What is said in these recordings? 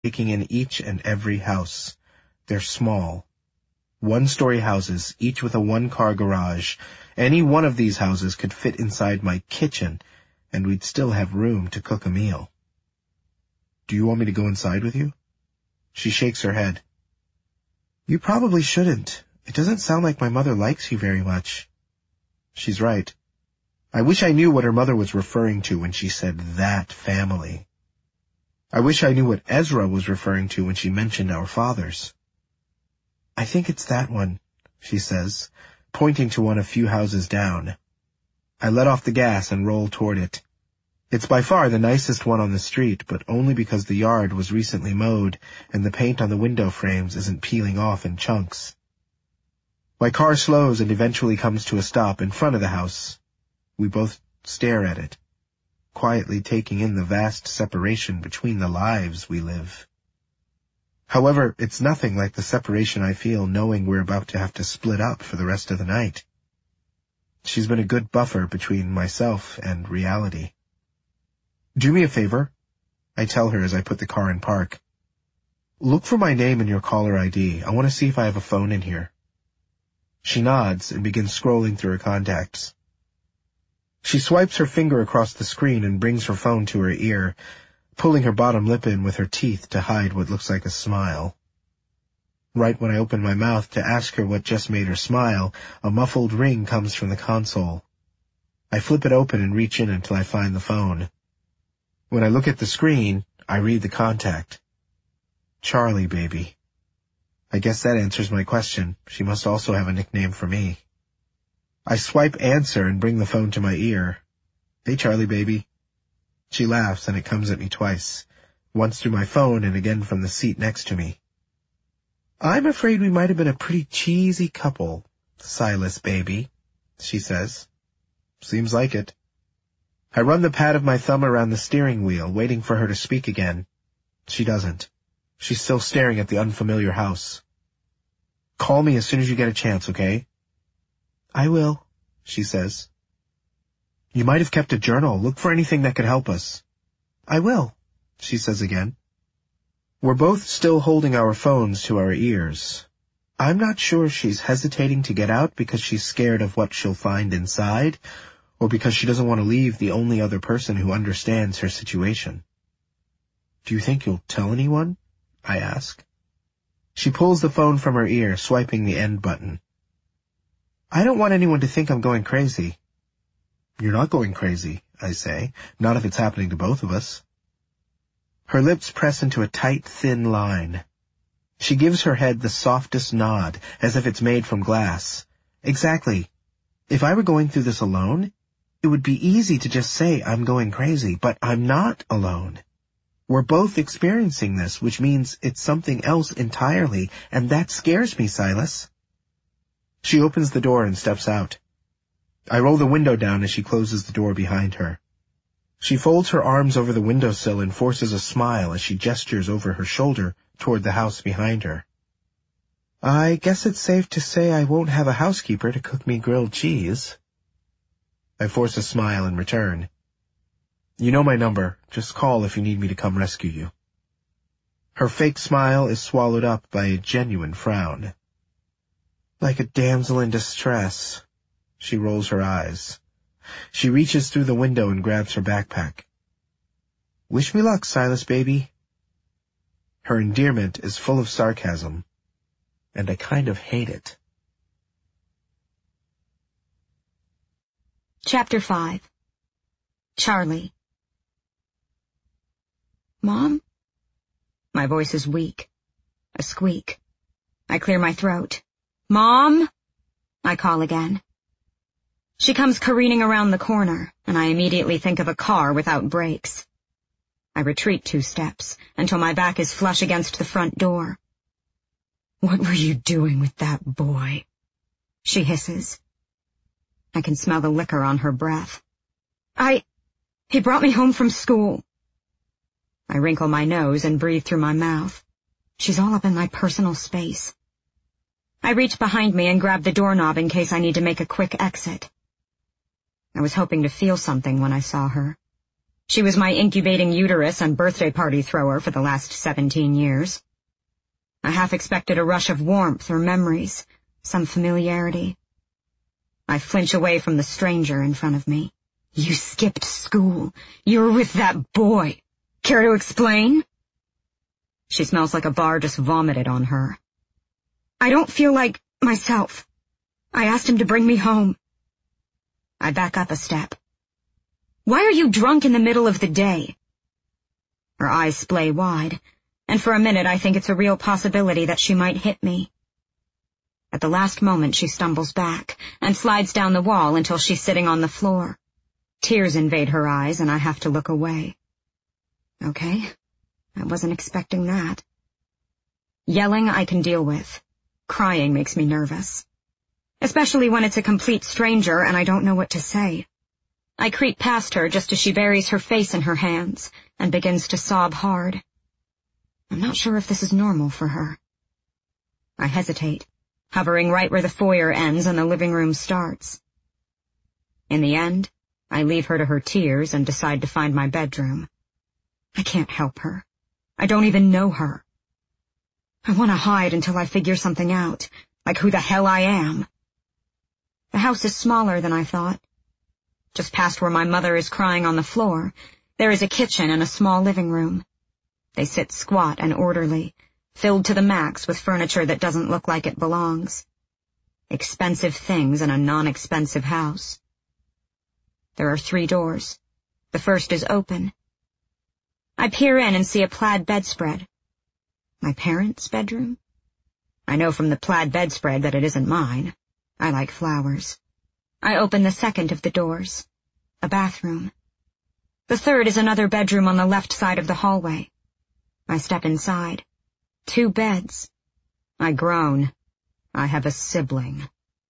taking in each and every house. They're small. One-story houses, each with a one-car garage. Any one of these houses could fit inside my kitchen, and we'd still have room to cook a meal. Do you want me to go inside with you? She shakes her head. You probably shouldn't. It doesn't sound like my mother likes you very much. She's right. I wish I knew what her mother was referring to when she said that family. I wish I knew what Ezra was referring to when she mentioned our fathers. I think it's that one, she says, pointing to one a few houses down. I let off the gas and roll toward it. It's by far the nicest one on the street, but only because the yard was recently mowed and the paint on the window frames isn't peeling off in chunks. My car slows and eventually comes to a stop in front of the house. We both stare at it, quietly taking in the vast separation between the lives we live. However, it's nothing like the separation I feel knowing we're about to have to split up for the rest of the night. She's been a good buffer between myself and reality. Do me a favor, I tell her as I put the car in park. Look for my name in your caller ID. I want to see if I have a phone in here. She nods and begins scrolling through her contacts. She swipes her finger across the screen and brings her phone to her ear, pulling her bottom lip in with her teeth to hide what looks like a smile. Right when I open my mouth to ask her what just made her smile, a muffled ring comes from the console. I flip it open and reach in until I find the phone. When I look at the screen, I read the contact. Charlie, baby. I guess that answers my question. She must also have a nickname for me. I swipe answer and bring the phone to my ear. Hey, Charlie, baby. She laughs and it comes at me twice, once through my phone and again from the seat next to me. I'm afraid we might have been a pretty cheesy couple, Silas, baby, she says. Seems like it. I run the pad of my thumb around the steering wheel, waiting for her to speak again. She doesn't. She's still staring at the unfamiliar house. Call me as soon as you get a chance, okay? I will, she says. You might have kept a journal. Look for anything that could help us. I will, she says again. We're both still holding our phones to our ears. I'm not sure if she's hesitating to get out because she's scared of what she'll find inside, or because she doesn't want to leave the only other person who understands her situation. Do you think you'll tell anyone? I ask. She pulls the phone from her ear, swiping the end button. I don't want anyone to think I'm going crazy. You're not going crazy, I say, not if it's happening to both of us. Her lips press into a tight, thin line. She gives her head the softest nod, as if it's made from glass. Exactly. If I were going through this alone, it would be easy to just say I'm going crazy, but I'm not alone. We're both experiencing this, which means it's something else entirely, and that scares me, Silas. She opens the door and steps out. I roll the window down as she closes the door behind her. She folds her arms over the windowsill and forces a smile as she gestures over her shoulder toward the house behind her. I guess it's safe to say I won't have a housekeeper to cook me grilled cheese. I force a smile in return. You know my number. Just call if you need me to come rescue you. Her fake smile is swallowed up by a genuine frown. Like a damsel in distress. She rolls her eyes. She reaches through the window and grabs her backpack. Wish me luck, Silas, baby. Her endearment is full of sarcasm, and I kind of hate it. Chapter 5. Charlie. Mom? My voice is weak. A squeak. I clear my throat. Mom? I call again. She comes careening around the corner, and I immediately think of a car without brakes. I retreat 2 steps until my back is flush against the front door. What were you doing with that boy? She hisses. I can smell the liquor on her breath. He brought me home from school. I wrinkle my nose and breathe through my mouth. She's all up in my personal space. I reach behind me and grab the doorknob in case I need to make a quick exit. I was hoping to feel something when I saw her. She was my incubating uterus and birthday party thrower for the last 17 years. I half expected a rush of warmth or memories, some familiarity. I flinch away from the stranger in front of me. You skipped school. You were with that boy. Care to explain? She smells like a bar just vomited on her. I don't feel like myself. I asked him to bring me home. I back up a step. Why are you drunk in the middle of the day? Her eyes splay wide, and for a minute I think it's a real possibility that she might hit me. At the last moment she stumbles back and slides down the wall until she's sitting on the floor. Tears invade her eyes and I have to look away. Okay, I wasn't expecting that. Yelling I can deal with. Crying makes me nervous. Especially when it's a complete stranger and I don't know what to say. I creep past her just as she buries her face in her hands and begins to sob hard. I'm not sure if this is normal for her. I hesitate, hovering right where the foyer ends and the living room starts. In the end, I leave her to her tears and decide to find my bedroom. I can't help her. I don't even know her. I want to hide until I figure something out, like who the hell I am. The house is smaller than I thought. Just past where my mother is crying on the floor, there is a kitchen and a small living room. They sit squat and orderly, filled to the max with furniture that doesn't look like it belongs. Expensive things in a non-expensive house. There are 3 doors. The first is open. I peer in and see a plaid bedspread. My parents' bedroom? I know from the plaid bedspread that it isn't mine. I like flowers. I open the second of the doors. A bathroom. The third is another bedroom on the left side of the hallway. I step inside. 2 beds. I groan. I have a sibling.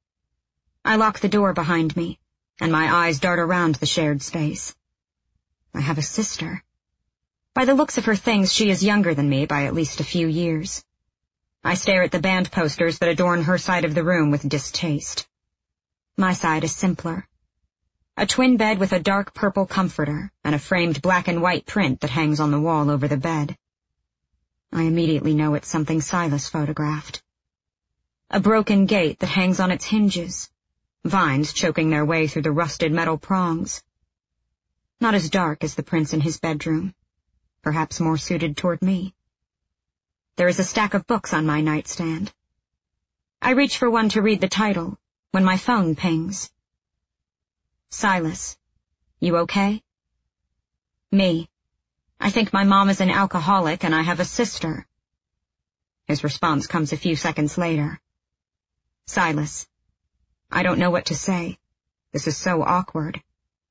I lock the door behind me, and my eyes dart around the shared space. I have a sister. By the looks of her things, she is younger than me by at least a few years. I stare at the band posters that adorn her side of the room with distaste. My side is simpler. A twin bed with a dark purple comforter and a framed black and white print that hangs on the wall over the bed. I immediately know it's something Silas photographed. A broken gate that hangs on its hinges, vines choking their way through the rusted metal prongs. Not as dark as the prints in his bedroom, perhaps more suited toward me. There is a stack of books on my nightstand. I reach for one to read the title when my phone pings. Silas, you okay? Me. I think my mom is an alcoholic and I have a sister. His response comes a few seconds later. Silas, I don't know what to say. This is so awkward.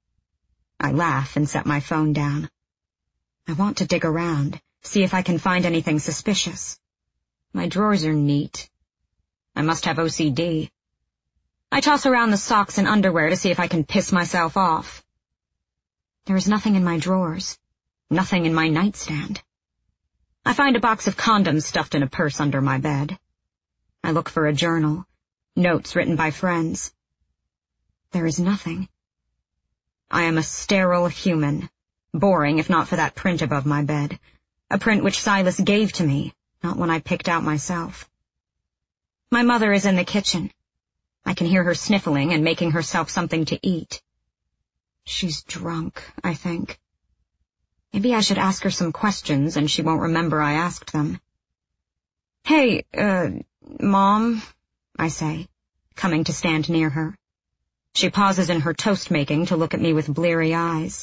I laugh and set my phone down. I want to dig around, see if I can find anything suspicious. My drawers are neat. I must have OCD. I toss around the socks and underwear to see if I can piss myself off. There is nothing in my drawers, nothing in my nightstand. I find a box of condoms stuffed in a purse under my bed. I look for a journal, notes written by friends. There is nothing. I am a sterile human, boring if not for that print above my bed, a print which Silas gave to me, not one I picked out myself. My mother is in the kitchen. I can hear her sniffling and making herself something to eat. She's drunk, I think. Maybe I should ask her some questions and she won't remember I asked them. Hey, Mom, I say, coming to stand near her. She pauses in her toast-making to look at me with bleary eyes.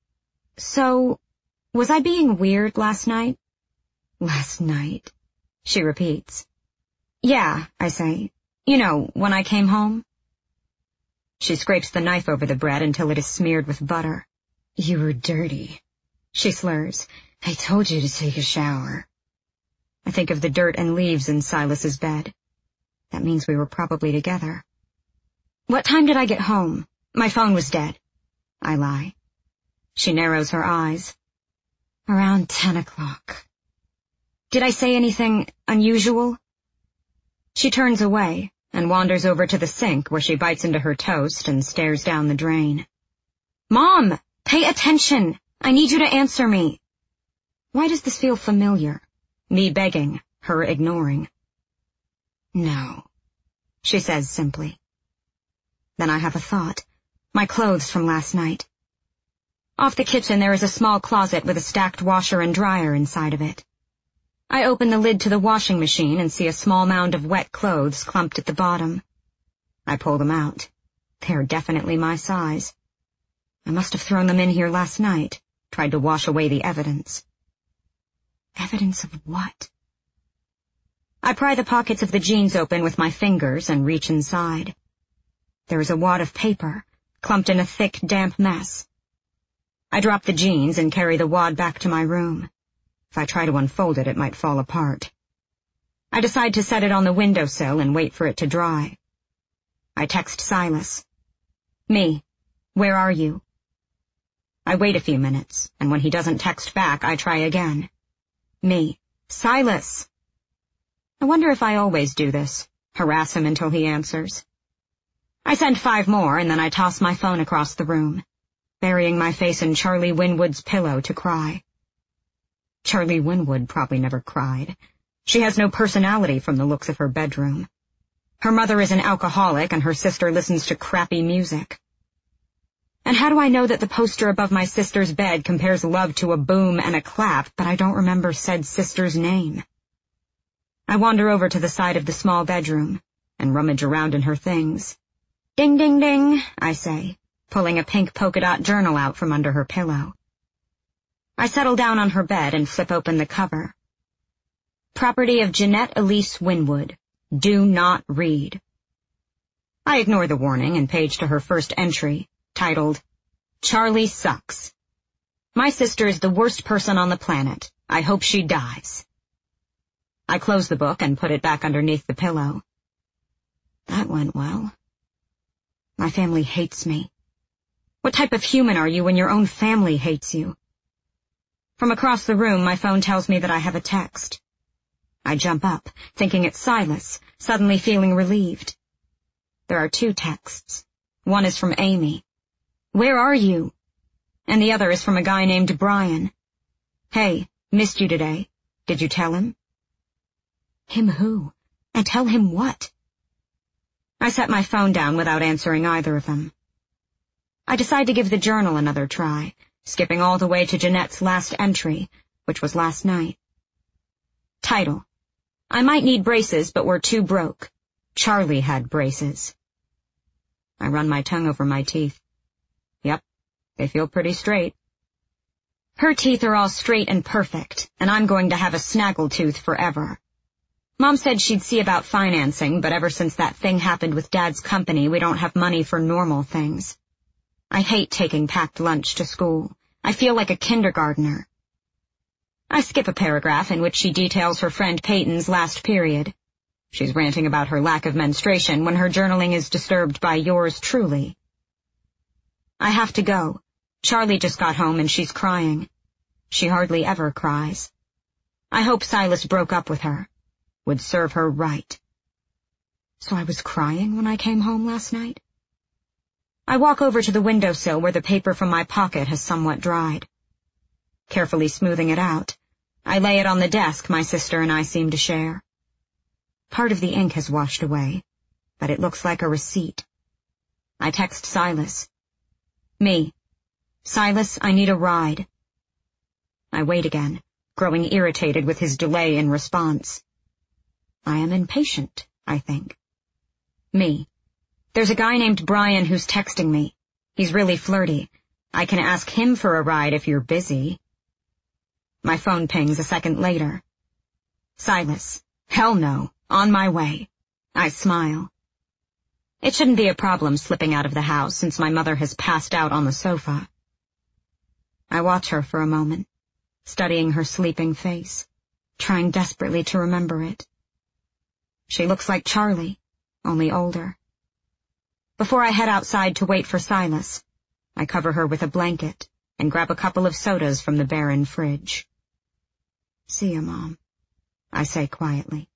So, was I being weird last night? Last night, she repeats. Yeah, I say. You know, when I came home. She scrapes the knife over the bread until it is smeared with butter. You were dirty, she slurs. I told you to take a shower. I think of the dirt and leaves in Silas's bed. That means we were probably together. What time did I get home? My phone was dead. I lie. She narrows her eyes. Around 10 o'clock. Did I say anything unusual? She turns away and wanders over to the sink where she bites into her toast and stares down the drain. Mom, pay attention, I need you to answer me. Why does this feel familiar? Me begging, her ignoring. No, she says simply. Then I have a thought. My clothes from last night. Off the kitchen there is a small closet with a stacked washer and dryer inside of it. I open the lid to the washing machine and see a small mound of wet clothes clumped at the bottom. I pull them out. They're definitely my size. I must have thrown them in here last night, tried to wash away the evidence. Evidence of what? I pry the pockets of the jeans open with my fingers and reach inside. There is a wad of paper, clumped in a thick, damp mess. I drop the jeans and carry the wad back to my room. If I try to unfold it, it might fall apart. I decide to set it on the windowsill and wait for it to dry. I text Silas. Me, where are you? I wait a few minutes, and when he doesn't text back, I try again. Me, Silas. I wonder if I always do this, harass him until he answers. I send 5 more, and then I toss my phone across the room, burying my face in Charlie Winwood's pillow to cry. Charlie Winwood probably never cried. She has no personality from the looks of her bedroom. Her mother is an alcoholic, and her sister listens to crappy music. And how do I know that the poster above my sister's bed compares love to a boom and a clap, but I don't remember said sister's name? I wander over to the side of the small bedroom and rummage around in her things. Ding, ding, ding, I say, pulling a pink polka dot journal out from under her pillow. I settle down on her bed and flip open the cover. Property of Jeanette Elise Winwood. Do not read. I ignore the warning and page to her first entry, titled, Charlie Sucks. My sister is the worst person on the planet. I hope she dies. I close the book and put it back underneath the pillow. That went well. My family hates me. What type of human are you when your own family hates you? From across the room, my phone tells me that I have a text. I jump up, thinking it's Silas, suddenly feeling relieved. There are 2 texts. One is from Amy. Where are you? And the other is from a guy named Brian. Hey, missed you today. Did you tell him? Him who? And tell him what? I set my phone down without answering either of them. I decide to give the journal another try, skipping all the way to Jeanette's last entry, which was last night. Title: I might need braces, but we're too broke. Charlie had braces. I run my tongue over my teeth. Yep, they feel pretty straight. Her teeth are all straight and perfect, and I'm going to have a snaggletooth forever. Mom said she'd see about financing, but ever since that thing happened with Dad's company, we don't have money for normal things. I hate taking packed lunch to school. I feel like a kindergartner. I skip a paragraph in which she details her friend Peyton's last period. She's ranting about her lack of menstruation when her journaling is disturbed by yours truly. I have to go. Charlie just got home and she's crying. She hardly ever cries. I hope Silas broke up with her. Would serve her right. So I was crying when I came home last night? I walk over to the windowsill where the paper from my pocket has somewhat dried. Carefully smoothing it out, I lay it on the desk my sister and I seem to share. Part of the ink has washed away, but it looks like a receipt. I text Silas. Me. Silas, I need a ride. I wait again, growing irritated with his delay in response. I am impatient, I think. Me. There's a guy named Brian who's texting me. He's really flirty. I can ask him for a ride if you're busy. My phone pings a second later. Silas. Hell no. On my way. I smile. It shouldn't be a problem slipping out of the house since my mother has passed out on the sofa. I watch her for a moment, studying her sleeping face, trying desperately to remember it. She looks like Charlie, only older. Before I head outside to wait for Silas, I cover her with a blanket and grab a couple of sodas from the barren fridge. See ya, Mom, I say quietly.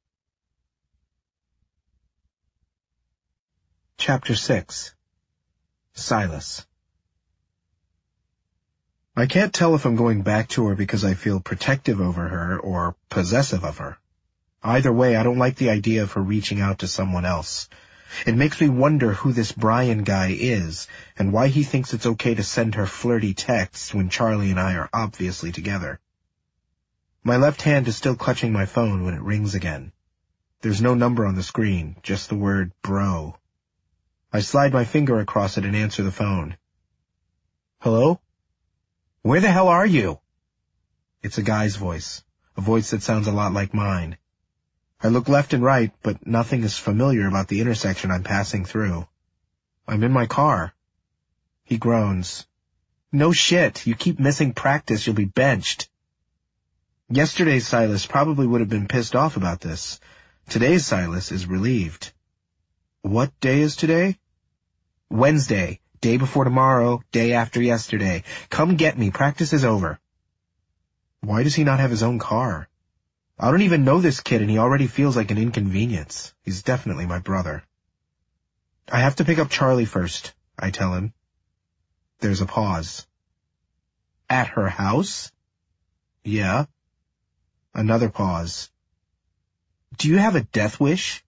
Chapter 6. Silas. I can't tell if I'm going back to her because I feel protective over her or possessive of her. Either way, I don't like the idea of her reaching out to someone else. It makes me wonder who this Brian guy is and why he thinks it's okay to send her flirty texts when Charlie and I are obviously together. My left hand is still clutching my phone when it rings again. There's no number on the screen, just the word bro. I slide my finger across it and answer the phone. Hello? Where the hell are you? It's a guy's voice, a voice that sounds a lot like mine. I look left and right, but nothing is familiar about the intersection I'm passing through. I'm in my car. He groans. No shit, you keep missing practice, you'll be benched. Yesterday's Silas probably would have been pissed off about this. Today's Silas is relieved. What day is today? Wednesday, day before tomorrow, day after yesterday. Come get me, practice is over. Why does he not have his own car? I don't even know this kid and he already feels like an inconvenience. He's definitely my brother. I have to pick up Charlie first, I tell him. There's a pause. At her house? Yeah. Another pause. Do you have a death wish?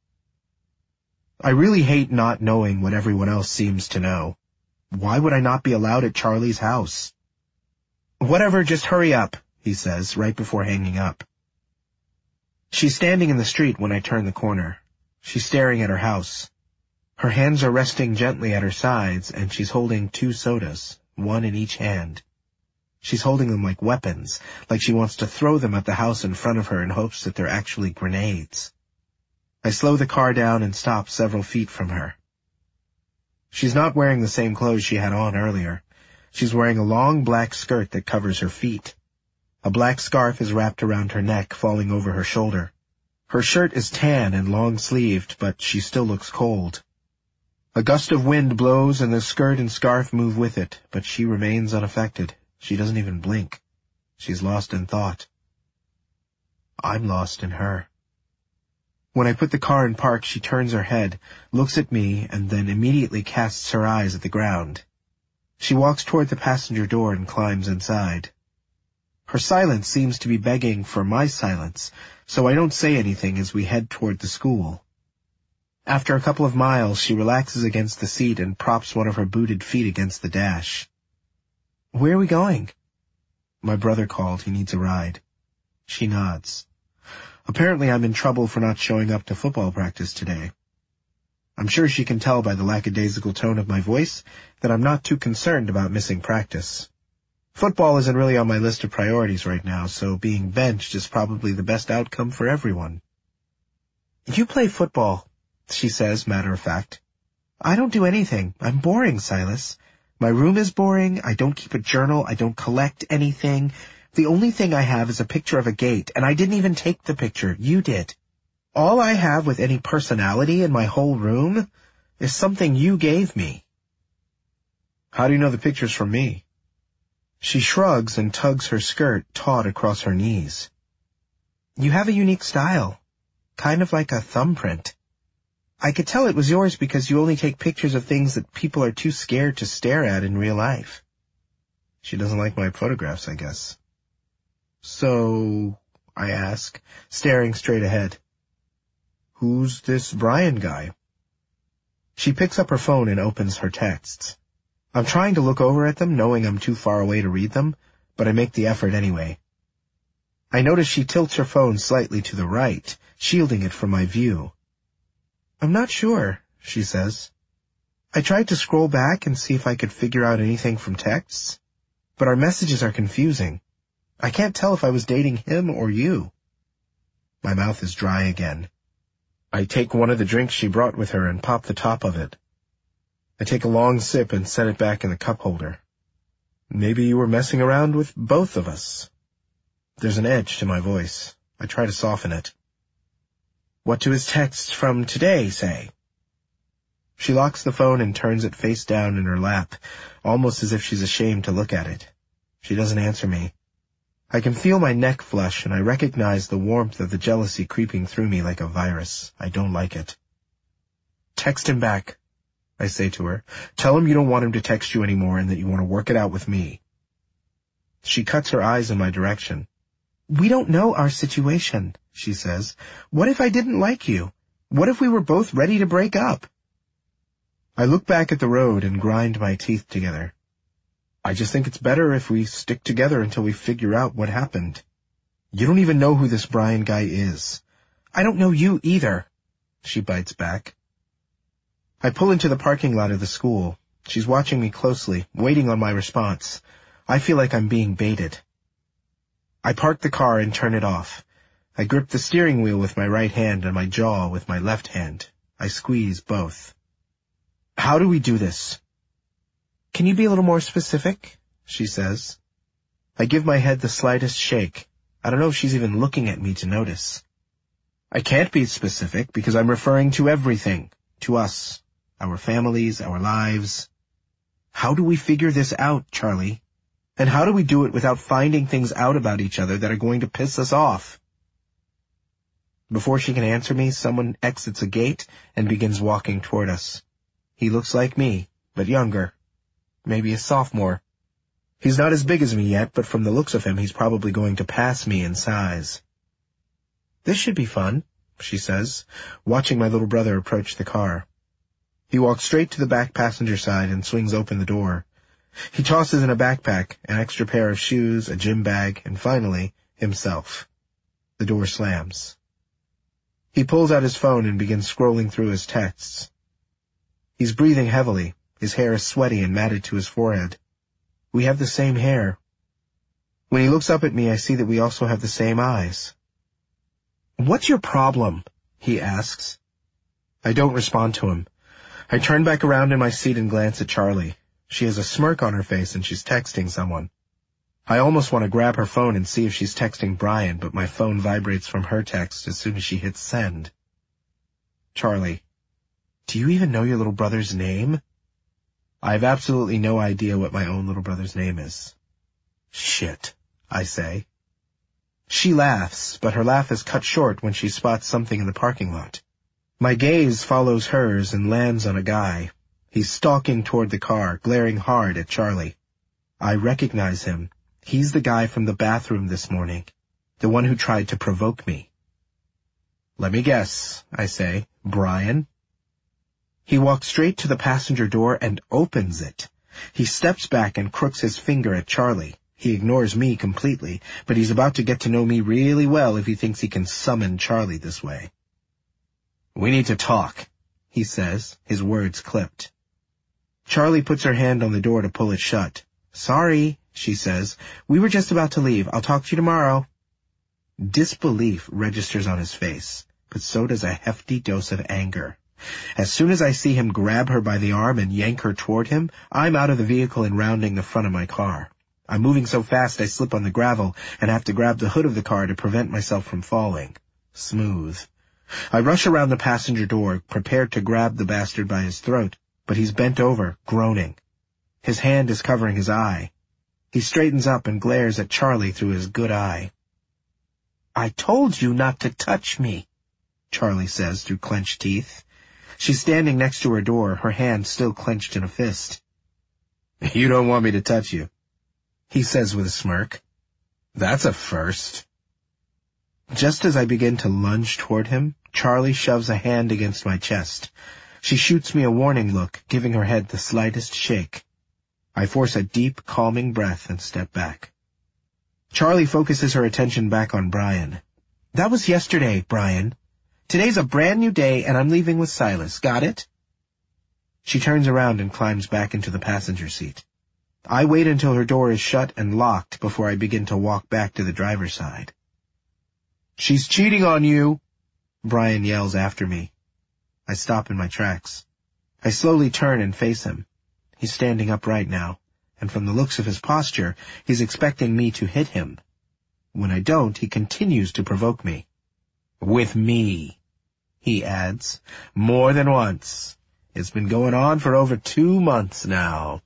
I really hate not knowing what everyone else seems to know. Why would I not be allowed at Charlie's house? Whatever, just hurry up, he says, right before hanging up. She's standing in the street when I turn the corner. She's staring at her house. Her hands are resting gently at her sides, and she's holding 2 sodas, one in each hand. She's holding them like weapons, like she wants to throw them at the house in front of her in hopes that they're actually grenades. I slow the car down and stop several feet from her. She's not wearing the same clothes she had on earlier. She's wearing a long black skirt that covers her feet. A black scarf is wrapped around her neck, falling over her shoulder. Her shirt is tan and long-sleeved, but she still looks cold. A gust of wind blows and the skirt and scarf move with it, but she remains unaffected. She doesn't even blink. She's lost in thought. I'm lost in her. When I put the car in park, she turns her head, looks at me, and then immediately casts her eyes at the ground. She walks toward the passenger door and climbs inside. Her silence seems to be begging for my silence, so I don't say anything as we head toward the school. After a couple of miles, she relaxes against the seat and props one of her booted feet against the dash. Where are we going? My brother called. He needs a ride. She nods. Apparently I'm in trouble for not showing up to football practice today. I'm sure she can tell by the lackadaisical tone of my voice that I'm not too concerned about missing practice. Football isn't really on my list of priorities right now, so being benched is probably the best outcome for everyone. You play football, she says, matter of fact. I don't do anything. I'm boring, Silas. My room is boring. I don't keep a journal. I don't collect anything. The only thing I have is a picture of a gate, and I didn't even take the picture. You did. All I have with any personality in my whole room is something you gave me. How do you know the picture's from me? She shrugs and tugs her skirt taut across her knees. You have a unique style, kind of like a thumbprint. I could tell it was yours because you only take pictures of things that people are too scared to stare at in real life. She doesn't like my photographs, I guess. So, I ask, staring straight ahead. Who's this Brian guy? She picks up her phone and opens her texts. I'm trying to look over at them, knowing I'm too far away to read them, but I make the effort anyway. I notice she tilts her phone slightly to the right, shielding it from my view. I'm not sure, she says. I tried to scroll back and see if I could figure out anything from texts, but our messages are confusing. I can't tell if I was dating him or you. My mouth is dry again. I take one of the drinks she brought with her and pop the top of it. I take a long sip and set it back in the cup holder. Maybe you were messing around with both of us. There's an edge to my voice. I try to soften it. What do his texts from today say? She locks the phone and turns it face down in her lap, almost as if she's ashamed to look at it. She doesn't answer me. I can feel my neck flush, and I recognize the warmth of the jealousy creeping through me like a virus. I don't like it. Text him back, I say to her. Tell him you don't want him to text you anymore and that you want to work it out with me. She cuts her eyes in my direction. "We don't know our situation," she says. "What if I didn't like you? What if we were both ready to break up?" I look back at the road and grind my teeth together. "I just think it's better if we stick together until we figure out what happened. You don't even know who this Brian guy is." "I don't know you either," she bites back. I pull into the parking lot of the school. She's watching me closely, waiting on my response. I feel like I'm being baited. I park the car and turn it off. I grip the steering wheel with my right hand and my jaw with my left hand. I squeeze both. "How do we do this?" "Can you be a little more specific?" she says. I give my head the slightest shake. I don't know if she's even looking at me to notice. I can't be specific because I'm referring to everything. To us. Our families, our lives. How do we figure this out, Charlie? And how do we do it without finding things out about each other that are going to piss us off? Before she can answer me, someone exits a gate and begins walking toward us. He looks like me, but younger. Maybe a sophomore. He's not as big as me yet, but from the looks of him, he's probably going to pass me in size. "This should be fun," she says, watching my little brother approach the car. He walks straight to the back passenger side and swings open the door. He tosses in a backpack, an extra pair of shoes, a gym bag, and finally, himself. The door slams. He pulls out his phone and begins scrolling through his texts. He's breathing heavily. His hair is sweaty and matted to his forehead. We have the same hair. When he looks up at me, I see that we also have the same eyes. "What's your problem?" he asks. I don't respond to him. I turn back around in my seat and glance at Charlie. She has a smirk on her face and she's texting someone. I almost want to grab her phone and see if she's texting Brian, but my phone vibrates from her text as soon as she hits send. "Charlie, do you even know your little brother's name?" I have absolutely no idea what my own little brother's name is. "Shit," I say. She laughs, but her laugh is cut short when she spots something in the parking lot. My gaze follows hers and lands on a guy. He's stalking toward the car, glaring hard at Charlie. I recognize him. He's the guy from the bathroom this morning, the one who tried to provoke me. "Let me guess," I say. "Brian?" He walks straight to the passenger door and opens it. He steps back and crooks his finger at Charlie. He ignores me completely, but he's about to get to know me really well if he thinks he can summon Charlie this way. "We need to talk," he says, his words clipped. Charlie puts her hand on the door to pull it shut. "Sorry," she says. "We were just about to leave. I'll talk to you tomorrow." Disbelief registers on his face, but so does a hefty dose of anger. As soon as I see him grab her by the arm and yank her toward him, I'm out of the vehicle and rounding the front of my car. I'm moving so fast I slip on the gravel and have to grab the hood of the car to prevent myself from falling. Smooth. I rush around the passenger door, prepared to grab the bastard by his throat, but he's bent over, groaning. His hand is covering his eye. He straightens up and glares at Charlie through his good eye. "I told you not to touch me," Charlie says through clenched teeth. She's standing next to her door, her hand still clenched in a fist. "You don't want me to touch you," he says with a smirk. "That's a first." Just as I begin to lunge toward him, Charlie shoves a hand against my chest. She shoots me a warning look, giving her head the slightest shake. I force a deep, calming breath and step back. Charlie focuses her attention back on Brian. "That was yesterday, Brian. Today's a brand new day, and I'm leaving with Silas. Got it?" She turns around and climbs back into the passenger seat. I wait until her door is shut and locked before I begin to walk back to the driver's side. "She's cheating on you," Brian yells after me. I stop in my tracks. I slowly turn and face him. He's standing upright now, and from the looks of his posture, he's expecting me to hit him. When I don't, he continues to provoke me. "With me," he adds, "more than once. It's been going on for over 2 months now."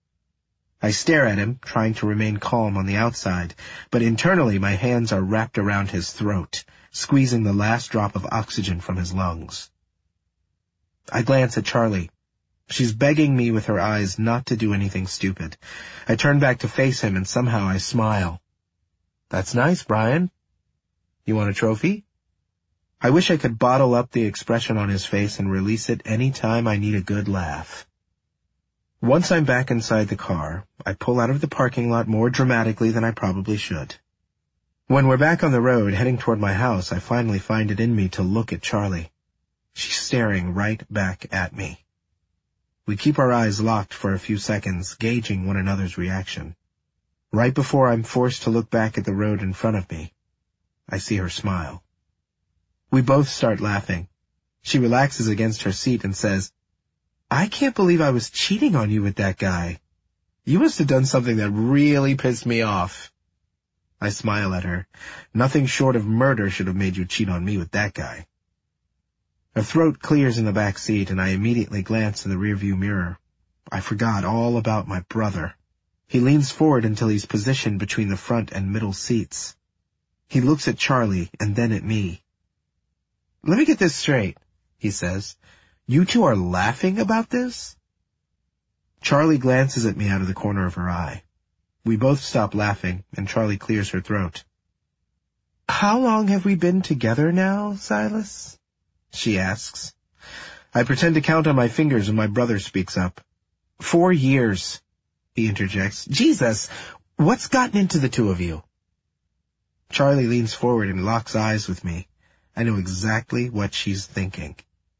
I stare at him, trying to remain calm on the outside, but internally my hands are wrapped around his throat, squeezing the last drop of oxygen from his lungs. I glance at Charlie. She's begging me with her eyes not to do anything stupid. I turn back to face him and somehow I smile. That's nice, Brian. You want a trophy? I wish I could bottle up the expression on his face and release it any time I need a good laugh. Once I'm back inside the car, I pull out of the parking lot more dramatically than I probably should. When we're back on the road, heading toward my house, I finally find it in me to look at Charlie. She's staring right back at me. We keep our eyes locked for a few seconds, gauging one another's reaction. Right before I'm forced to look back at the road in front of me, I see her smile. We both start laughing. She relaxes against her seat and says, I can't believe I was cheating on you with that guy. You must have done something that really pissed me off. I smile at her. Nothing short of murder should have made you cheat on me with that guy. Her throat clears in the back seat, and I immediately glance in the rearview mirror. I forgot all about my brother. He leans forward until he's positioned between the front and middle seats. He looks at Charlie and then at me. Let me get this straight, he says. You two are laughing about this? Charlie glances at me out of the corner of her eye. We both stop laughing, and Charlie clears her throat. How long have we been together now, Silas? She asks. I pretend to count on my fingers and my brother speaks up. 4 years, he interjects. Jesus, what's gotten into the two of you? Charlie leans forward and locks eyes with me. I know exactly what she's thinking.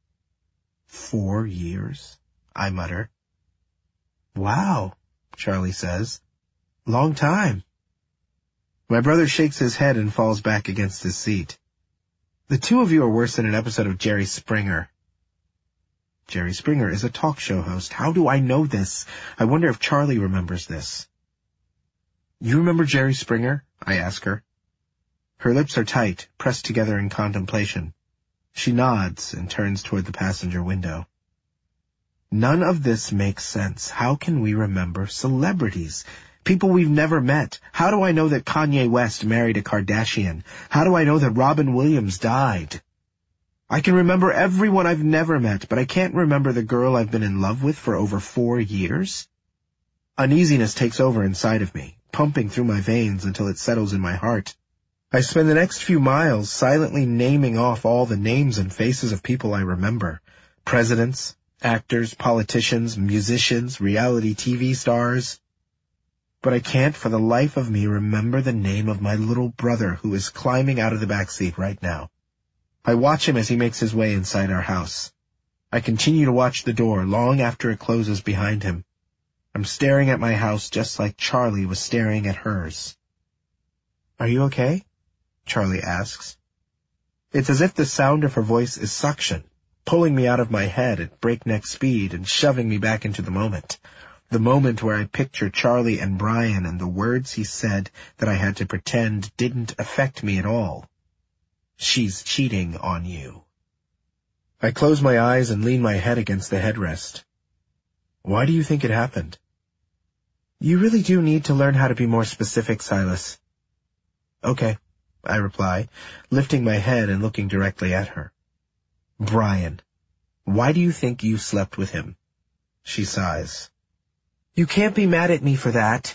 4 years, I mutter. Wow, Charlie says. Long time. My brother shakes his head and falls back against his seat. The two of you are worse than an episode of Jerry Springer. Jerry Springer is a talk show host. How do I know this? I wonder if Charlie remembers this. You remember Jerry Springer? I ask her. Her lips are tight, pressed together in contemplation. She nods and turns toward the passenger window. None of this makes sense. How can we remember celebrities? People we've never met. How do I know that Kanye West married a Kardashian? How do I know that Robin Williams died? I can remember everyone I've never met, but I can't remember the girl I've been in love with for over 4 years. Uneasiness takes over inside of me, pumping through my veins until it settles in my heart. I spend the next few miles silently naming off all the names and faces of people I remember. Presidents, actors, politicians, musicians, reality TV stars. But I can't for the life of me remember the name of my little brother who is climbing out of the back seat right now. I watch him as he makes his way inside our house. I continue to watch the door long after it closes behind him. I'm staring at my house just like Charlie was staring at hers. Are you okay? Charlie asks. It's as if the sound of her voice is suction, pulling me out of my head at breakneck speed and shoving me back into the moment where I picture Charlie and Brian and the words he said that I had to pretend didn't affect me at all. She's cheating on you. I close my eyes and lean my head against the headrest. Why do you think it happened? You really do need to learn how to be more specific, Silas. Okay, I reply, lifting my head and looking directly at her. Brian, why do you think you slept with him? She sighs. You can't be mad at me for that.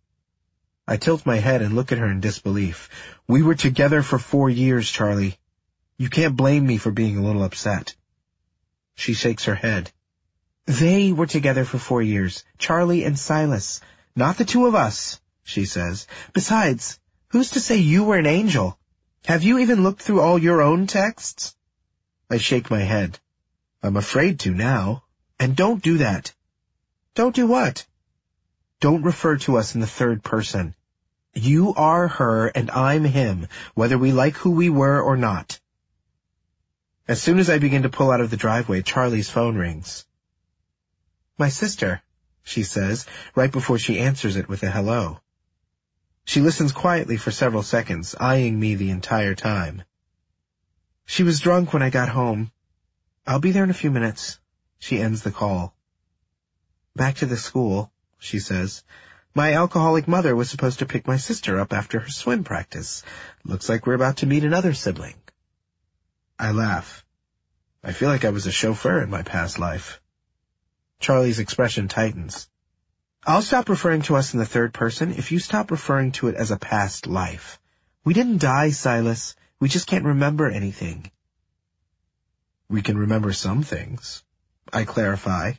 I tilt my head and look at her in disbelief. We were together for 4 years, Charlie. You can't blame me for being a little upset. She shakes her head. They were together for 4 years, Charlie and Silas, not the two of us, she says. Besides, who's to say you were an angel? Have you even looked through all your own texts? I shake my head. I'm afraid to now. And don't do that. Don't do what? Don't refer to us in the third person. You are her and I'm him, whether we like who we were or not. As soon as I begin to pull out of the driveway, Charlie's phone rings. My sister, she says, right before she answers it with a hello. She listens quietly for several seconds, eyeing me the entire time. She was drunk when I got home. I'll be there in a few minutes. She ends the call. Back to the school, she says. My alcoholic mother was supposed to pick my sister up after her swim practice. Looks like we're about to meet another sibling. I laugh. I feel like I was a chauffeur in my past life. Charlie's expression tightens. I'll stop referring to us in the third person if you stop referring to it as a past life. We didn't die, Silas. We just can't remember anything. We can remember some things, I clarify.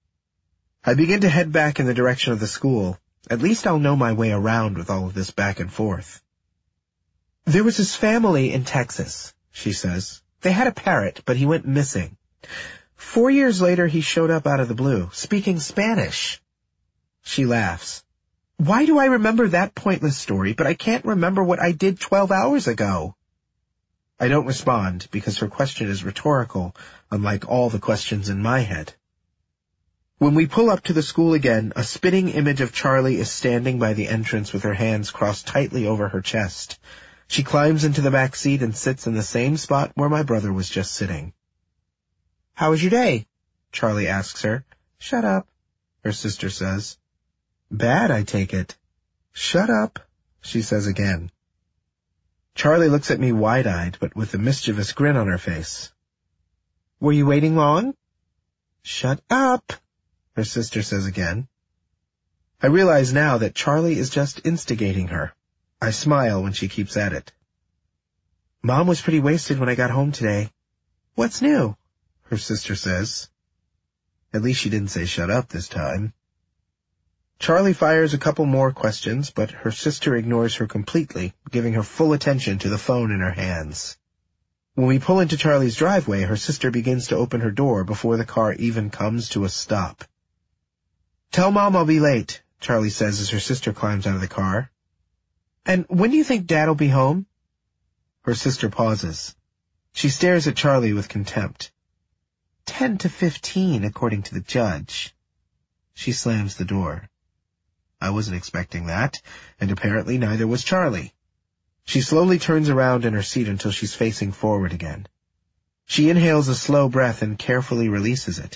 I begin to head back in the direction of the school. At least I'll know my way around with all of this back and forth. There was this family in Texas, she says. They had a parrot, but he went missing. 4 years later, he showed up out of the blue, speaking Spanish. She laughs. Why do I remember that pointless story, but I can't remember what I did 12 hours ago? I don't respond, because her question is rhetorical, unlike all the questions in my head. When we pull up to the school again, a spitting image of Charlie is standing by the entrance with her hands crossed tightly over her chest. She climbs into the back seat and sits in the same spot where my brother was just sitting. How was your day? Charlie asks her. Shut up, her sister says. Bad, I take it. Shut up, she says again. Charlie looks at me wide-eyed, but with a mischievous grin on her face. Were you waiting long? Shut up, her sister says again. I realize now that Charlie is just instigating her. I smile when she keeps at it. Mom was pretty wasted when I got home today. What's new? Her sister says. At least she didn't say shut up this time. Charlie fires a couple more questions, but her sister ignores her completely, giving her full attention to the phone in her hands. When we pull into Charlie's driveway, her sister begins to open her door before the car even comes to a stop. Tell Mom I'll be late, Charlie says as her sister climbs out of the car. And when do you think Dad'll be home? Her sister pauses. She stares at Charlie with contempt. 10 to 15, according to the judge. She slams the door. I wasn't expecting that, and apparently neither was Charlie. She slowly turns around in her seat until she's facing forward again. She inhales a slow breath and carefully releases it.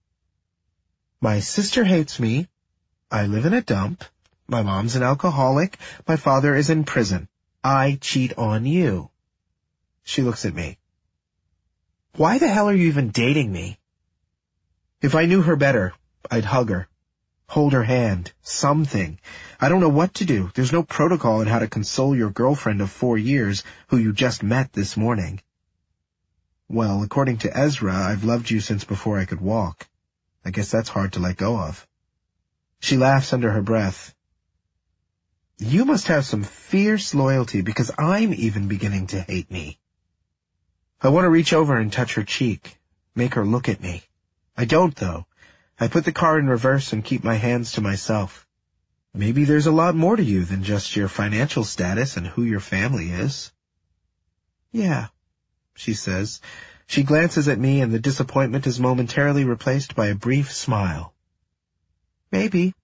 My sister hates me. I live in a dump. My mom's an alcoholic. My father is in prison. I cheat on you. She looks at me. Why the hell are you even dating me? If I knew her better, I'd hug her. Hold her hand. Something. I don't know what to do. There's no protocol on how to console your girlfriend of 4 years who you just met this morning. Well, according to Ezra, I've loved you since before I could walk. I guess that's hard to let go of. She laughs under her breath. You must have some fierce loyalty because I'm even beginning to hate me. I want to reach over and touch her cheek, make her look at me. I don't, though. I put the car in reverse and keep my hands to myself. Maybe there's a lot more to you than just your financial status and who your family is. Yeah, she says. She glances at me and the disappointment is momentarily replaced by a brief smile. Maybe.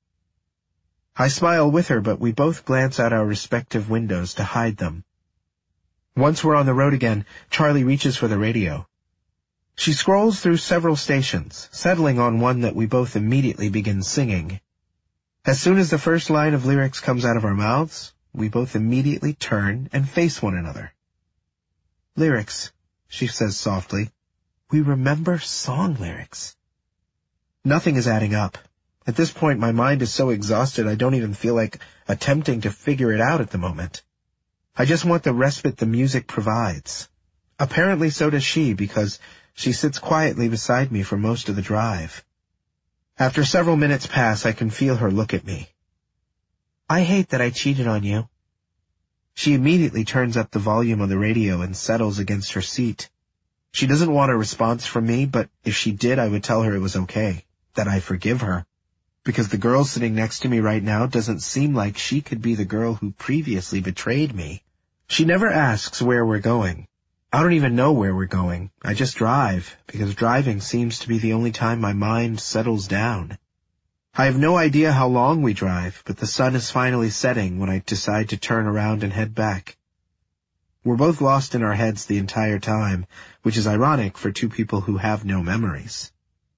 I smile with her, but we both glance out our respective windows to hide them. Once we're on the road again, Charlie reaches for the radio. She scrolls through several stations, settling on one that we both immediately begin singing. As soon as the first line of lyrics comes out of our mouths, we both immediately turn and face one another. Lyrics, she says softly. We remember song lyrics. Nothing is adding up. At this point, my mind is so exhausted I don't even feel like attempting to figure it out at the moment. I just want the respite the music provides. Apparently so does she, because she sits quietly beside me for most of the drive. After several minutes pass, I can feel her look at me. I hate that I cheated on you. She immediately turns up the volume on the radio and settles against her seat. She doesn't want a response from me, but if she did, I would tell her it was okay, that I forgive her. Because the girl sitting next to me right now doesn't seem like she could be the girl who previously betrayed me. She never asks where we're going. I don't even know where we're going. I just drive, because driving seems to be the only time my mind settles down. I have no idea how long we drive, but the sun is finally setting when I decide to turn around and head back. We're both lost in our heads the entire time, which is ironic for two people who have no memories.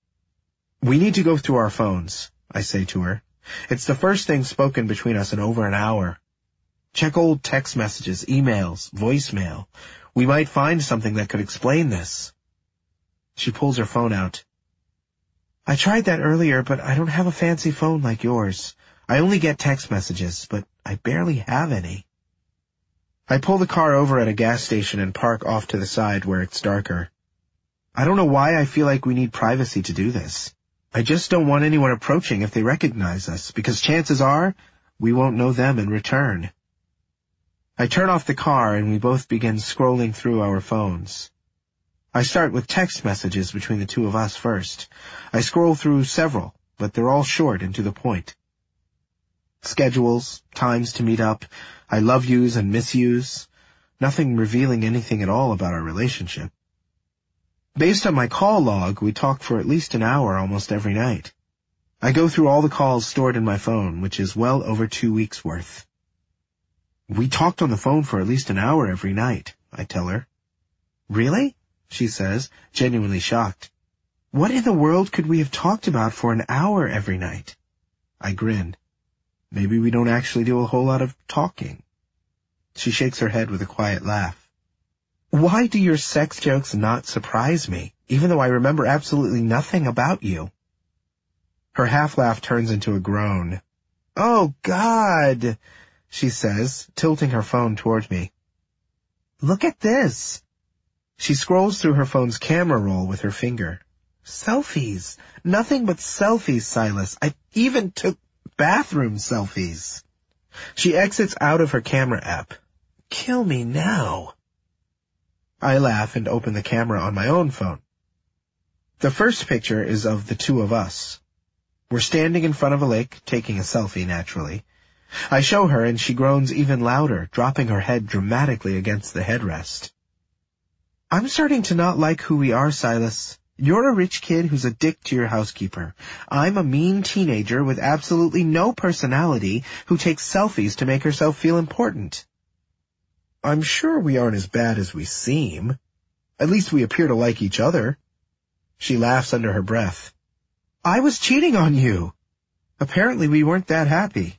We need to go through our phones, I say to her. It's the first thing spoken between us in over an hour. Check old text messages, emails, voicemail. We might find something that could explain this. She pulls her phone out. I tried that earlier, but I don't have a fancy phone like yours. I only get text messages, but I barely have any. I pull the car over at a gas station and park off to the side where it's darker. I don't know why I feel like we need privacy to do this. I just don't want anyone approaching if they recognize us, because chances are we won't know them in return. I turn off the car and we both begin scrolling through our phones. I start with text messages between the two of us first. I scroll through several, but they're all short and to the point. Schedules, times to meet up, I love yous and miss yous. Nothing revealing anything at all about our relationship. Based on my call log, we talk for at least an hour almost every night. I go through all the calls stored in my phone, which is well over 2 weeks' worth. We talked on the phone for at least an hour every night, I tell her. Really? She says, genuinely shocked. What in the world could we have talked about for an hour every night? I grin. Maybe we don't actually do a whole lot of talking. She shakes her head with a quiet laugh. Why do your sex jokes not surprise me, even though I remember absolutely nothing about you? Her half laugh turns into a groan. Oh, God, she says, tilting her phone toward me. Look at this. She scrolls through her phone's camera roll with her finger. Selfies. Nothing but selfies, Silas. I even took bathroom selfies. She exits out of her camera app. Kill me now. I laugh and open the camera on my own phone. The first picture is of the two of us. We're standing in front of a lake, taking a selfie, naturally. I show her and she groans even louder, dropping her head dramatically against the headrest. I'm starting to not like who we are, Silas. You're a rich kid who's a dick to your housekeeper. I'm a mean teenager with absolutely no personality who takes selfies to make herself feel important. I'm sure we aren't as bad as we seem. At least we appear to like each other. She laughs under her breath. I was cheating on you. Apparently we weren't that happy.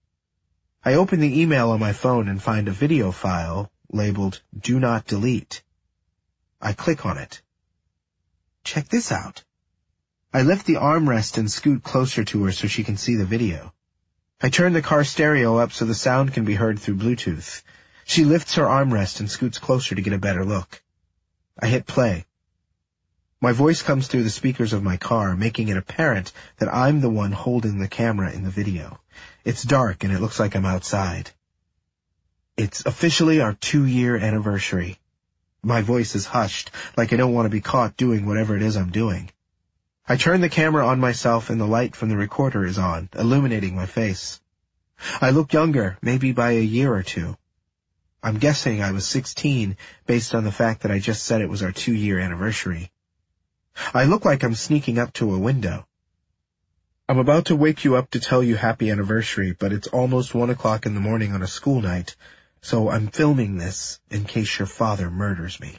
I open the email on my phone and find a video file labeled Do Not Delete. I click on it. Check this out. I lift the armrest and scoot closer to her so she can see the video. I turn the car stereo up so the sound can be heard through Bluetooth. She lifts her armrest and scoots closer to get a better look. I hit play. My voice comes through the speakers of my car, making it apparent that I'm the one holding the camera in the video. It's dark and it looks like I'm outside. It's officially our 2-year anniversary. My voice is hushed, like I don't want to be caught doing whatever it is I'm doing. I turn the camera on myself and the light from the recorder is on, illuminating my face. I look younger, maybe by a year or two. I'm guessing I was 16 based on the fact that I just said it was our 2-year anniversary. I look like I'm sneaking up to a window. I'm about to wake you up to tell you happy anniversary, but it's almost 1 o'clock in the morning on a school night, so I'm filming this in case your father murders me.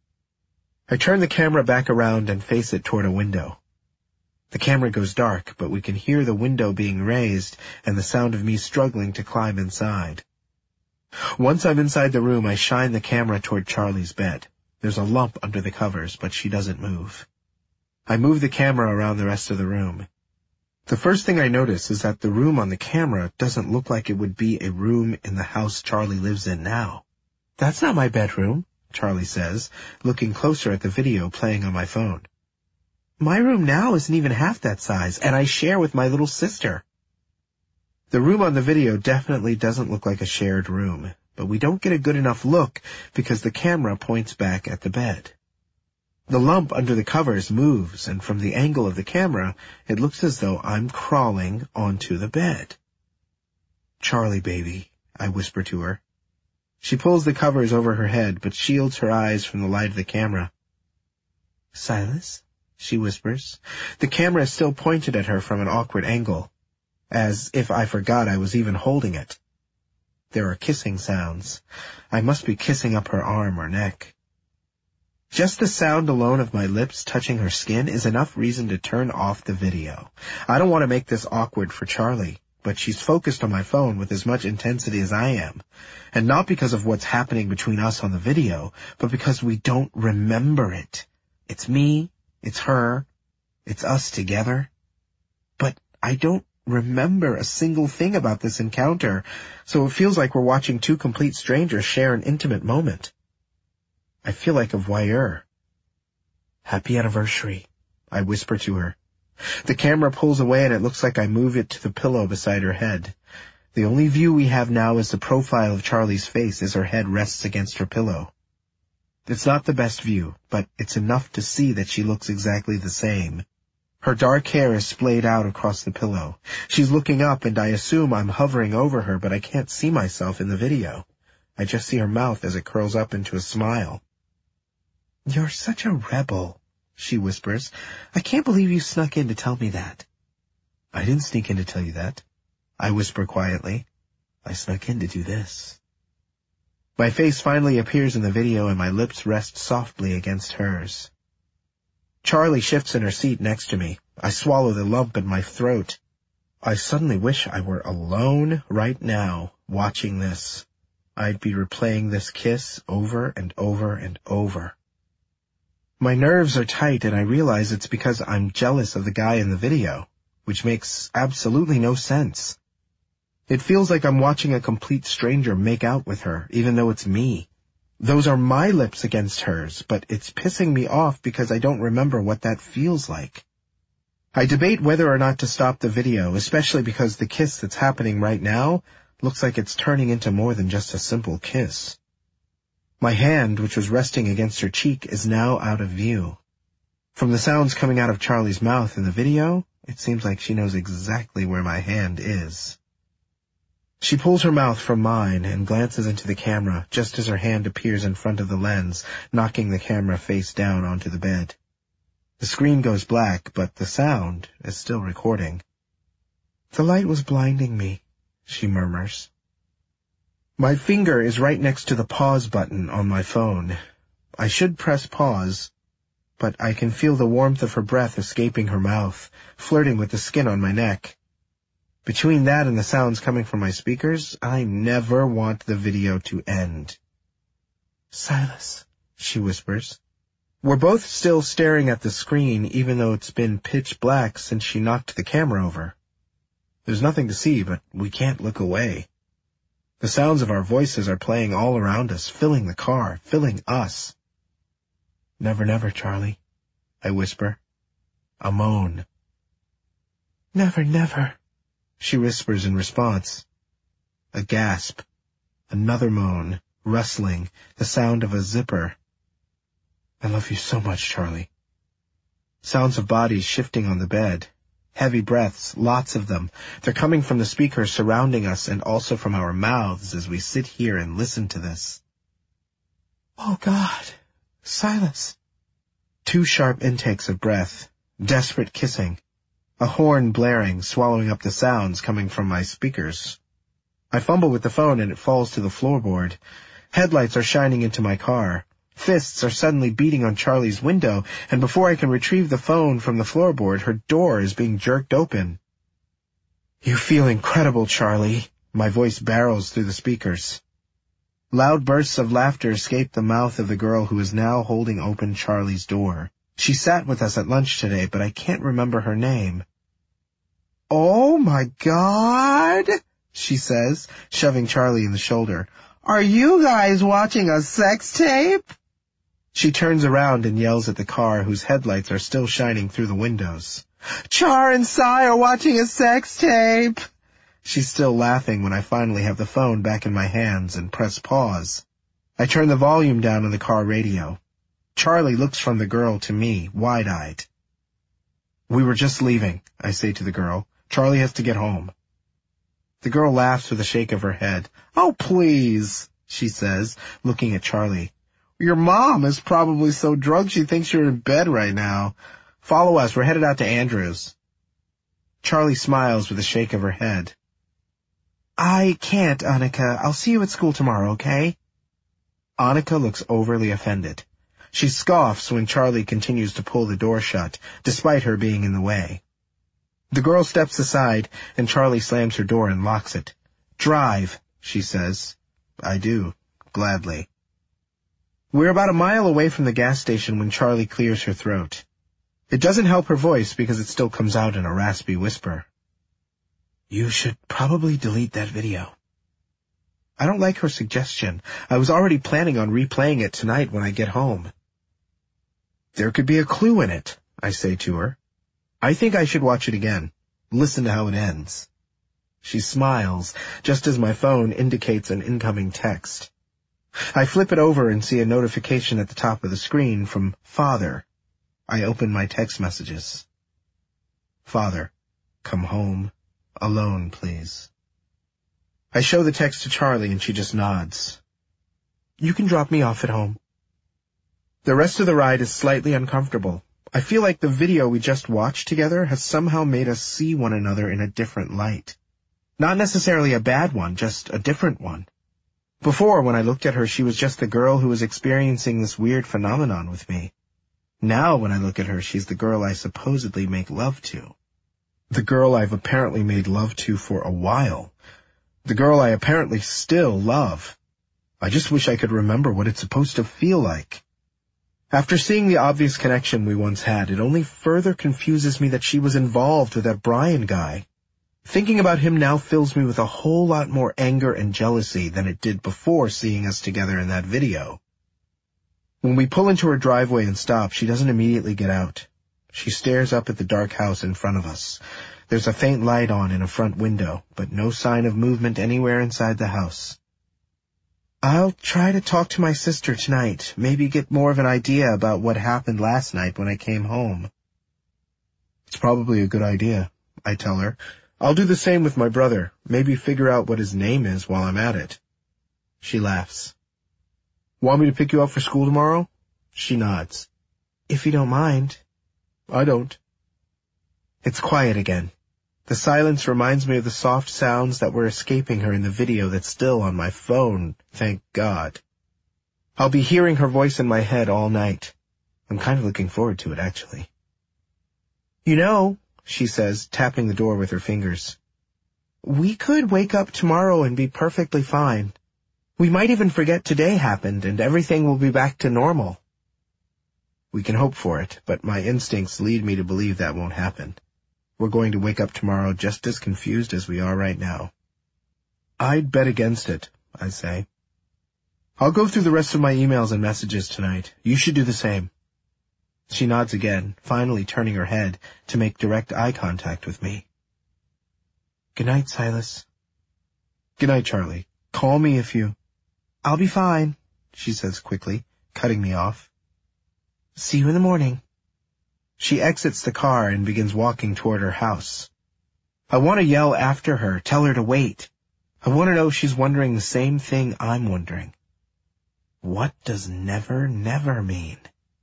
I turn the camera back around and face it toward a window. The camera goes dark, but we can hear the window being raised and the sound of me struggling to climb inside. Once I'm inside the room, I shine the camera toward Charlie's bed. There's a lump under the covers, but she doesn't move. I move the camera around the rest of the room. The first thing I notice is that the room on the camera doesn't look like it would be a room in the house Charlie lives in now. That's not my bedroom, Charlie says, looking closer at the video playing on my phone. My room now isn't even half that size, and I share with my little sister. The room on the video definitely doesn't look like a shared room, but we don't get a good enough look because the camera points back at the bed. The lump under the covers moves, and from the angle of the camera, it looks as though I'm crawling onto the bed. Charlie, baby, I whisper to her. She pulls the covers over her head, but shields her eyes from the light of the camera. Silas, she whispers. The camera is still pointed at her from an awkward angle, as if I forgot I was even holding it. There are kissing sounds. I must be kissing up her arm or neck. Just the sound alone of my lips touching her skin is enough reason to turn off the video. I don't want to make this awkward for Charlie, but she's focused on my phone with as much intensity as I am. And not because of what's happening between us on the video, but because we don't remember it. It's me, it's her, It's us together. But I don't remember a single thing about this encounter, so it feels like we're watching two complete strangers share an intimate moment. I feel like a voyeur. Happy anniversary, I whisper to her. The camera pulls away and it looks like I move it to the pillow beside her head. The only view we have now is the profile of Charlie's face as her head rests against her pillow. It's not the best view, but it's enough to see that she looks exactly the same. Her dark hair is splayed out across the pillow. She's looking up and I assume I'm hovering over her, but I can't see myself in the video. I just see her mouth as it curls up into a smile. You're such a rebel, she whispers. I can't believe you snuck in to tell me that. I didn't sneak in to tell you that, I whisper quietly. I snuck in to do this. My face finally appears in the video and my lips rest softly against hers. Charlie shifts in her seat next to me. I swallow the lump in my throat. I suddenly wish I were alone right now, watching this. I'd be replaying this kiss over and over and over. My nerves are tight and I realize it's because I'm jealous of the guy in the video, which makes absolutely no sense. It feels like I'm watching a complete stranger make out with her, even though it's me. Those are my lips against hers, but it's pissing me off because I don't remember what that feels like. I debate whether or not to stop the video, especially because the kiss that's happening right now looks like it's turning into more than just a simple kiss. My hand, which was resting against her cheek, is now out of view. From the sounds coming out of Charlie's mouth in the video, it seems like she knows exactly where my hand is. She pulls her mouth from mine and glances into the camera just as her hand appears in front of the lens, knocking the camera face down onto the bed. The screen goes black, but the sound is still recording. The light was blinding me, she murmurs. My finger is right next to the pause button on my phone. I should press pause, but I can feel the warmth of her breath escaping her mouth, flirting with the skin on my neck. Between that and the sounds coming from my speakers, I never want the video to end. Silas, she whispers. We're both still staring at the screen, even though it's been pitch black since she knocked the camera over. There's nothing to see, but we can't look away. The sounds of our voices are playing all around us, filling the car, filling us. Never, never, Charlie, I whisper. A moan. Never, never, she whispers in response. A gasp. Another moan, rustling, the sound of a zipper. I love you so much, Charlie. Sounds of bodies shifting on the bed. Heavy breaths, lots of them. They're coming from the speakers surrounding us and also from our mouths as we sit here and listen to this. Oh, God. Silas. 2 sharp intakes of breath. Desperate kissing. A horn blaring, swallowing up the sounds coming from my speakers. I fumble with the phone and it falls to the floorboard. Headlights are shining into my car. Fists are suddenly beating on Charlie's window, and before I can retrieve the phone from the floorboard, her door is being jerked open. You feel incredible, Charlie. My voice barrels through the speakers. Loud bursts of laughter escape the mouth of the girl who is now holding open Charlie's door. She sat with us at lunch today, but I can't remember her name. Oh my God, she says, shoving Charlie in the shoulder. Are you guys watching a sex tape? She turns around and yells at the car whose headlights are still shining through the windows. Char and Sai are watching a sex tape. She's still laughing when I finally have the phone back in my hands and press pause. I turn the volume down on the car radio. Charlie looks from the girl to me, wide-eyed. We were just leaving, I say to the girl. Charlie has to get home. The girl laughs with a shake of her head. Oh, please, she says, looking at Charlie. Your mom is probably so drunk she thinks you're in bed right now. Follow us. We're headed out to Andrews. Charlie smiles with a shake of her head. I can't, Annika. I'll see you at school tomorrow, okay? Annika looks overly offended. She scoffs when Charlie continues to pull the door shut, despite her being in the way. The girl steps aside, and Charlie slams her door and locks it. Drive, she says. I do, gladly. We're about a mile away from the gas station when Charlie clears her throat. It doesn't help her voice because it still comes out in a raspy whisper. You should probably delete that video. I don't like her suggestion. I was already planning on replaying it tonight when I get home. There could be a clue in it, I say to her. I think I should watch it again. Listen to how it ends. She smiles, just as my phone indicates an incoming text. I flip it over and see a notification at the top of the screen from Father. I open my text messages. Father, come home. Alone, please. I show the text to Charlie and she just nods. You can drop me off at home. The rest of the ride is slightly uncomfortable. I feel like the video we just watched together has somehow made us see one another in a different light. Not necessarily a bad one, just a different one. Before, when I looked at her, she was just the girl who was experiencing this weird phenomenon with me. Now, when I look at her, she's the girl I supposedly make love to. The girl I've apparently made love to for a while. The girl I apparently still love. I just wish I could remember what it's supposed to feel like. After seeing the obvious connection we once had, it only further confuses me that she was involved with that Brian guy. Thinking about him now fills me with a whole lot more anger and jealousy than it did before seeing us together in that video. When we pull into her driveway and stop, she doesn't immediately get out. She stares up at the dark house in front of us. There's a faint light on in a front window, but no sign of movement anywhere inside the house. I'll try to talk to my sister tonight, maybe get more of an idea about what happened last night when I came home. It's probably a good idea, I tell her. I'll do the same with my brother, maybe figure out what his name is while I'm at it. She laughs. Want me to pick you up for school tomorrow? She nods. If you don't mind. I don't. It's quiet again. The silence reminds me of the soft sounds that were escaping her in the video that's still on my phone, thank God. I'll be hearing her voice in my head all night. I'm kind of looking forward to it, actually. You know, she says, tapping the door with her fingers, we could wake up tomorrow and be perfectly fine. We might even forget today happened and everything will be back to normal. We can hope for it, but my instincts lead me to believe that won't happen. We're going to wake up tomorrow just as confused as we are right now. I'd bet against it, I say. I'll go through the rest of my emails and messages tonight. You should do the same. She nods again, finally turning her head to make direct eye contact with me. Good night, Silas. Good night, Charlie. Call me if you... I'll be fine, she says quickly, cutting me off. See you in the morning. She exits the car and begins walking toward her house. I want to yell after her, tell her to wait. I want to know if she's wondering the same thing I'm wondering. What does never, never mean?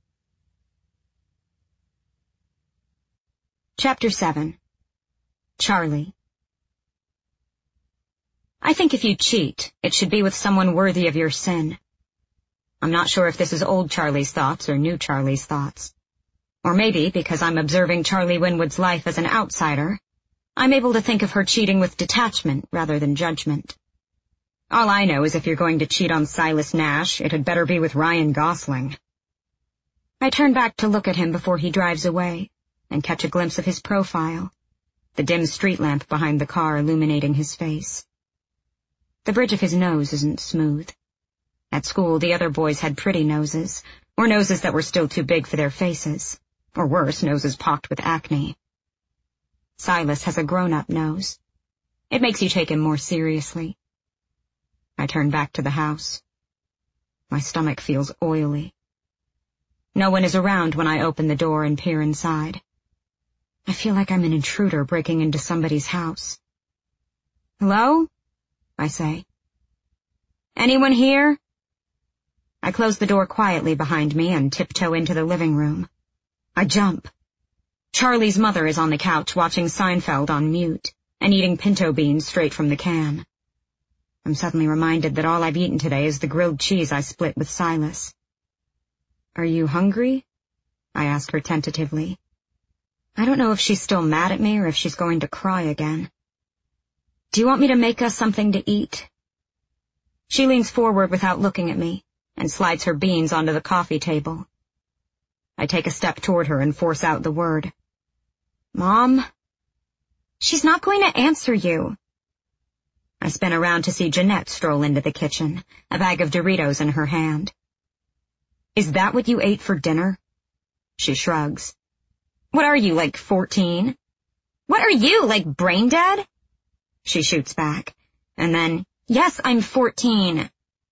Chapter 7. Charlie. I think if you cheat, it should be with someone worthy of your sin. I'm not sure if this is old Charlie's thoughts or new Charlie's thoughts. Or maybe, because I'm observing Charlie Winwood's life as an outsider, I'm able to think of her cheating with detachment rather than judgment. All I know is if you're going to cheat on Silas Nash, it had better be with Ryan Gosling. I turn back to look at him before he drives away, and catch a glimpse of his profile, the dim street lamp behind the car illuminating his face. The bridge of his nose isn't smooth. At school, the other boys had pretty noses, or noses that were still too big for their faces, or worse, noses pocked with acne. Silas has a grown-up nose. It makes you take him more seriously. I turn back to the house. My stomach feels oily. No one is around when I open the door and peer inside. I feel like I'm an intruder breaking into somebody's house. Hello? I say. Anyone here? I close the door quietly behind me and tiptoe into the living room. I jump. Charlie's mother is on the couch watching Seinfeld on mute and eating pinto beans straight from the can. I'm suddenly reminded that all I've eaten today is the grilled cheese I split with Silas. Are you hungry? I ask her tentatively. I don't know if she's still mad at me or if she's going to cry again. Do you want me to make us something to eat? She leans forward without looking at me and slides her beans onto the coffee table. I take a step toward her and force out the word. Mom? She's not going to answer you. I spin around to see Jeanette stroll into the kitchen, a bag of Doritos in her hand. Is that what you ate for dinner? She shrugs. What are you, like 14? What are you, like brain dead? She shoots back, and then, yes, I'm 14.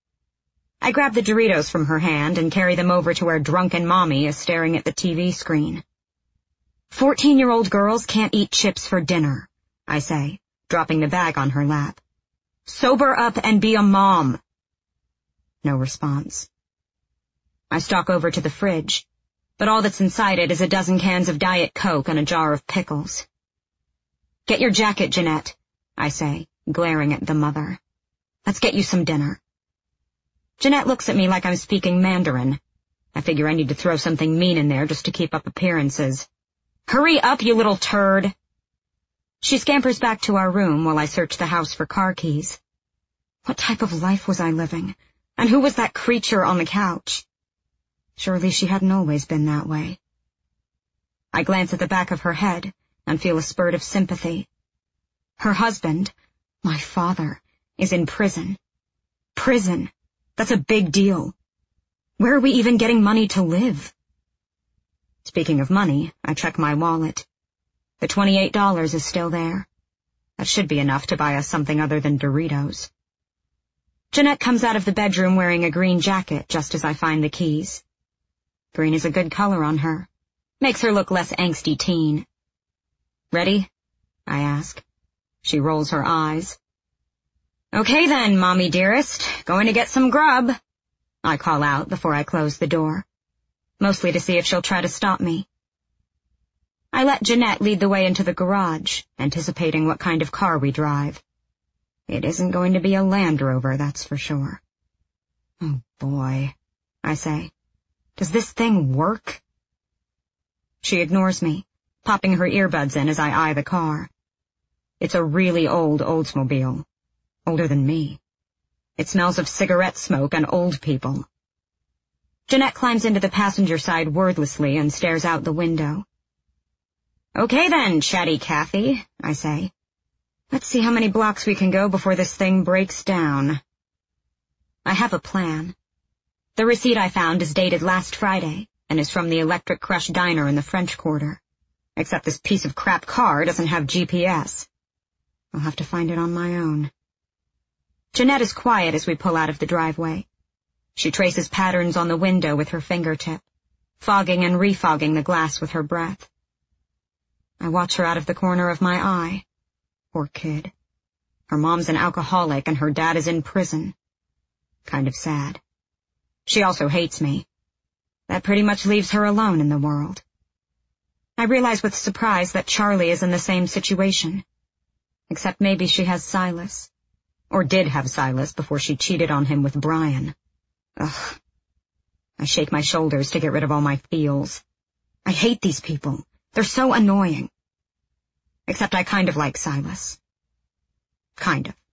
I grab the Doritos from her hand and carry them over to where drunken mommy is staring at the TV screen. 14-year-old girls can't eat chips for dinner, I say, dropping the bag on her lap. Sober up and be a mom. No response. I stalk over to the fridge, but all that's inside it is a dozen cans of Diet Coke and a jar of pickles. Get your jacket, Jeanette, I say, glaring at the mother. Let's get you some dinner. Jeanette looks at me like I'm speaking Mandarin. I figure I need to throw something mean in there just to keep up appearances. Hurry up, you little turd! She scampers back to our room while I search the house for car keys. What type of life was I living? And who was that creature on the couch? Surely she hadn't always been that way. I glance at the back of her head and feel a spurt of sympathy. Her husband, my father, is in prison. Prison. That's a big deal. Where are we even getting money to live? Speaking of money, I check my wallet. The $28 is still there. That should be enough to buy us something other than Doritos. Jeanette comes out of the bedroom wearing a green jacket just as I find the keys. Green is a good color on her. Makes her look less angsty teen. Ready? I ask. She rolls her eyes. Okay then, mommy dearest. Going to get some grub. I call out before I close the door. Mostly to see if she'll try to stop me. I let Jeanette lead the way into the garage, anticipating what kind of car we drive. It isn't going to be a Land Rover, that's for sure. Oh boy, I say. Does this thing work? She ignores me, popping her earbuds in as I eye the car. It's a really old Oldsmobile. Older than me. It smells of cigarette smoke and old people. Jeanette climbs into the passenger side wordlessly and stares out the window. Okay then, chatty Cathy, I say. Let's see how many blocks we can go before this thing breaks down. I have a plan. The receipt I found is dated last Friday and is from the Electric Crush Diner in the French Quarter. Except this piece of crap car doesn't have GPS. I'll have to find it on my own. Jeanette is quiet as we pull out of the driveway. She traces patterns on the window with her fingertip, fogging and refogging the glass with her breath. I watch her out of the corner of my eye. Poor kid. Her mom's an alcoholic and her dad is in prison. Kind of sad. She also hates me. That pretty much leaves her alone in the world. I realize with surprise that Charlie is in the same situation. Except maybe she has Silas. Or did have Silas before she cheated on him with Brian. Ugh. I shake my shoulders to get rid of all my feels. I hate these people. They're so annoying. Except I kind of like Silas. Kind of.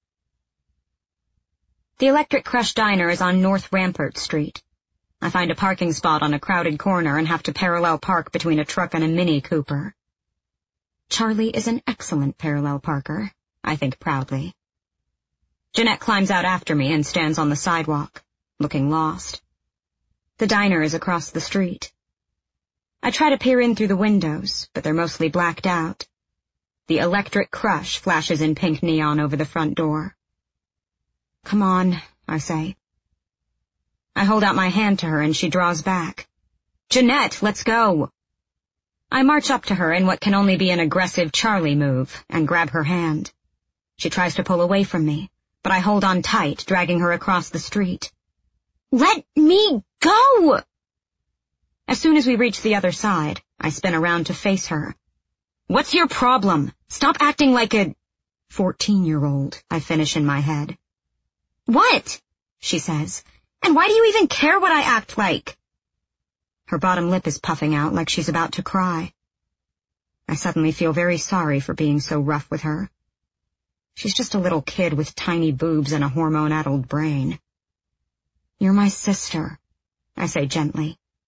The Electric Crush Diner is on North Rampart Street. I find a parking spot on a crowded corner and have to parallel park between a truck and a Mini Cooper. Charlie is an excellent parallel parker, I think proudly. Jeanette climbs out after me and stands on the sidewalk, looking lost. The diner is across the street. I try to peer in through the windows, but they're mostly blacked out. The Electric Crush flashes in pink neon over the front door. Come on, I say. I hold out my hand to her and she draws back. Jeanette, let's go. I march up to her in what can only be an aggressive Charlie move and grab her hand. She tries to pull away from me, but I hold on tight, dragging her across the street. Let me go! As soon as we reach the other side, I spin around to face her. What's your problem? Stop acting like a 14-year-old, I finish in my head. What? She says. And why do you even care what I act like? Her bottom lip is puffing out like she's about to cry. I suddenly feel very sorry for being so rough with her. She's just a little kid with tiny boobs and a hormone-addled brain. You're my sister, I say gently.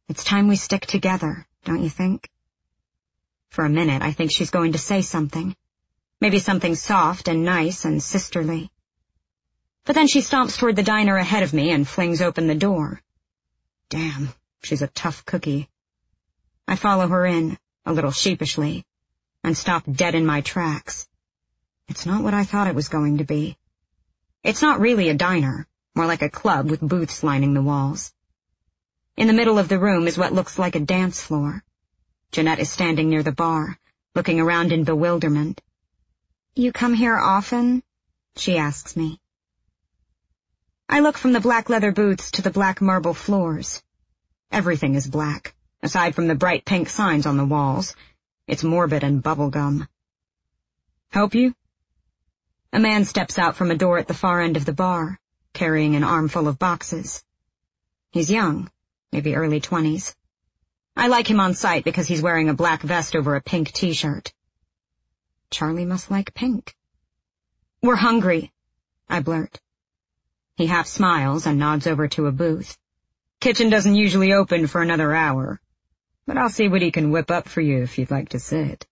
It's time we stick together, don't you think? For a minute, I think she's going to say something. Maybe something soft and nice and sisterly. But then she stomps toward the diner ahead of me and flings open the door. Damn, she's a tough cookie. I follow her in, a little sheepishly, and stop dead in my tracks. It's not what I thought it was going to be. It's not really a diner, more like a club with booths lining the walls. In the middle of the room is what looks like a dance floor. Jeanette is standing near the bar, looking around in bewilderment. "You come here often?" she asks me. I look from the black leather booths to the black marble floors. Everything is black, aside from the bright pink signs on the walls. It's morbid and bubblegum. "Help you?" A man steps out from a door at the far end of the bar, carrying an armful of boxes. He's young, maybe early 20s. I like him on sight because he's wearing a black vest over a pink t-shirt. Charlie must like pink. "We're hungry," I blurt. He half smiles and nods over to a booth. "Kitchen doesn't usually open for another hour, but I'll see what he can whip up for you if you'd like to sit."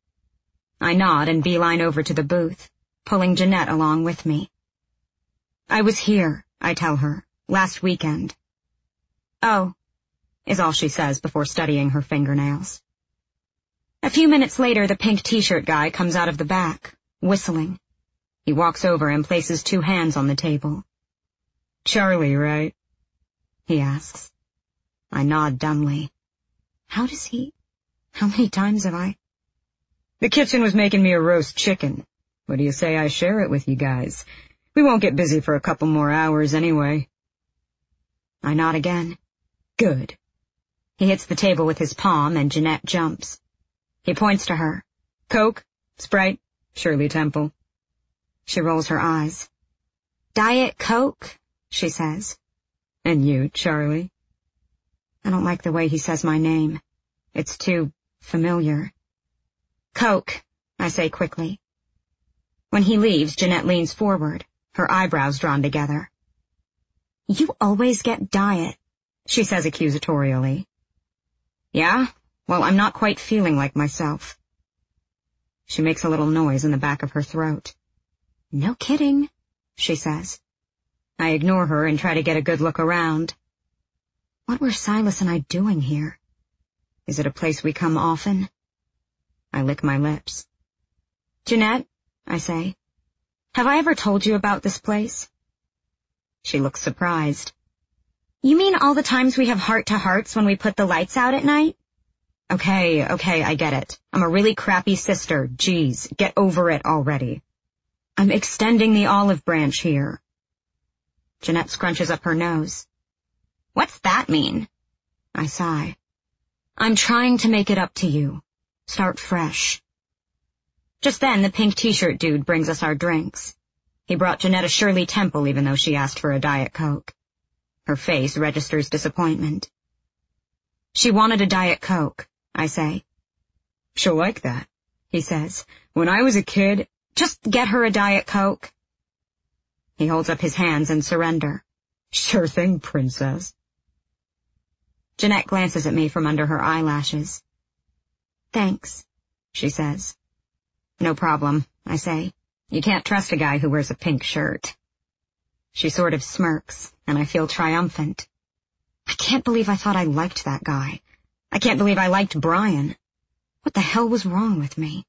I nod and beeline over to the booth, pulling Jeanette along with me. "I was here," I tell her, "last weekend." "Oh," is all she says before studying her fingernails. A few minutes later, the pink t-shirt guy comes out of the back, whistling. He walks over and places 2 hands on the table. "Charlie, right?" he asks. I nod dumbly. How many times have I? "The kitchen was making me a roast chicken. What do you say I share it with you guys? We won't get busy for a couple more hours anyway." I nod again. "Good." He hits the table with his palm and Jeanette jumps. He points to her. "Coke? Sprite? Shirley Temple." She rolls her eyes. "Diet Coke," she says. "And you, Charlie?" I don't like the way he says my name. It's too familiar. "Coke," I say quickly. When he leaves, Jeanette leans forward, her eyebrows drawn together. "You always get diet," she says accusatorially. "Yeah? Well, I'm not quite feeling like myself." She makes a little noise in the back of her throat. "No kidding," she says. I ignore her and try to get a good look around. What were Silas and I doing here? Is it a place we come often? I lick my lips. "Jeanette," I say, "have I ever told you about this place?" She looks surprised. "You mean all the times we have heart-to-hearts when we put the lights out at night?" Okay, I get it. I'm a really crappy sister. Geez, get over it already. I'm extending the olive branch here. Jeanette scrunches up her nose. "What's that mean?" I sigh. "I'm trying to make it up to you. Start fresh." Just then, the pink t-shirt dude brings us our drinks. He brought Jeanette a Shirley Temple even though she asked for a Diet Coke. Her face registers disappointment. "She wanted a Diet Coke," I say. "She'll like that," he says. "When I was a kid, just get her a Diet Coke." He holds up his hands in surrender. "Sure thing, princess." Jeanette glances at me from under her eyelashes. "Thanks," she says. "No problem," I say. "You can't trust a guy who wears a pink shirt." She sort of smirks, and I feel triumphant. I can't believe I thought I liked that guy. I can't believe I liked Brian. What the hell was wrong with me?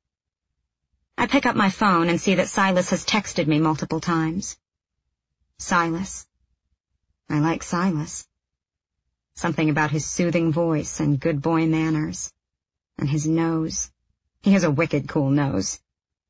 I pick up my phone and see that Silas has texted me multiple times. Silas. I like Silas. Something about his soothing voice and good boy manners. And his nose. He has a wicked cool nose.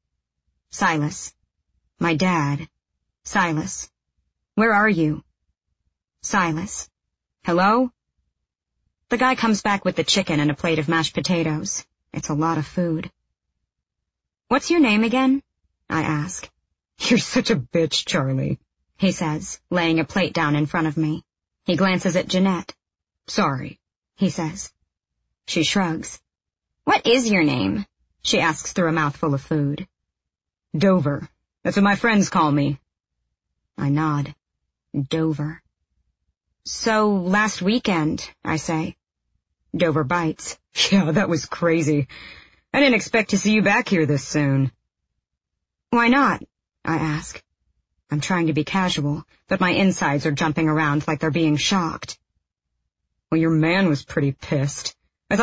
Silas. My dad. Silas. Where are you? Silas. Hello? The guy comes back with the chicken and a plate of mashed potatoes. It's a lot of food. "What's your name again?" I ask. "You're such a bitch, Charlie," he says, laying a plate down in front of me. He glances at Jeanette. "Sorry," he says. She shrugs. "What is your name?" she asks through a mouthful of food. "Dover. That's what my friends call me." I nod. Dover. "So, last weekend," I say. Dover bites. Yeah, that was crazy. I didn't expect to see you back here this soon. Why not? I ask. I'm trying to be casual, but my insides are jumping around like they're being shocked. Well, your man was pretty pissed.